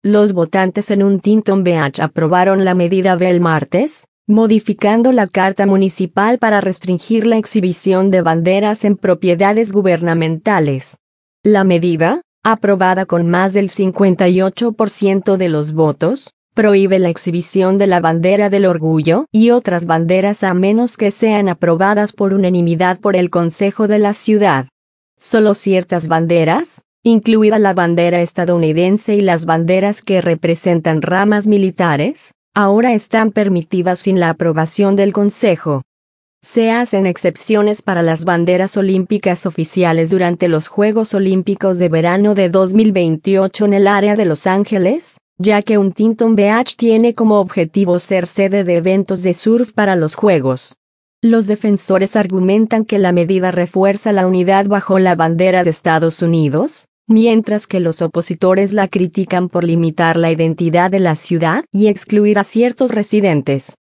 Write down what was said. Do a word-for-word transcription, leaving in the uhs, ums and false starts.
Los votantes en Huntington Beach aprobaron la medida el martes, modificando la Carta Municipal para restringir la exhibición de banderas en propiedades gubernamentales. La medida, aprobada con más del cincuenta y ocho por ciento de los votos, prohíbe la exhibición de la bandera del orgullo y otras banderas a menos que sean aprobadas por unanimidad por el Consejo de la ciudad. Solo ciertas banderas, incluida la bandera estadounidense y las banderas que representan ramas militares, ahora están permitidas sin la aprobación del Consejo. Se hacen excepciones para las banderas olímpicas oficiales durante los Juegos Olímpicos de Verano de dos mil veintiocho en el área de Los Ángeles, ya que Huntington Beach tiene como objetivo ser sede de eventos de surf para los Juegos. Los defensores argumentan que la medida refuerza la unidad bajo la bandera de Estados Unidos, mientras que los opositores la critican por limitar la identidad de la ciudad y excluir a ciertos residentes.